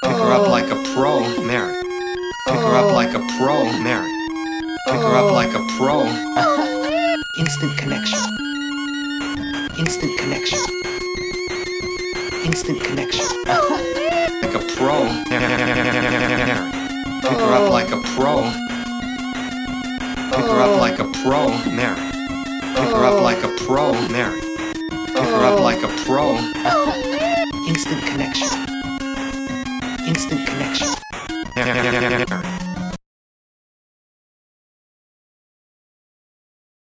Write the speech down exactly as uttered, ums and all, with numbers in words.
Pick her up like a pro, Mary. Pick her up like a pro, Mary. Pick her up like a pro. Instant connection. Instant connection. Instant connection. Like a pro, Mary. Pick her up like a pro. Pick her up like a pro, Mary. Pick her up like a pro, Mary. Pick her up like a pro. Instant connection. Instant connection.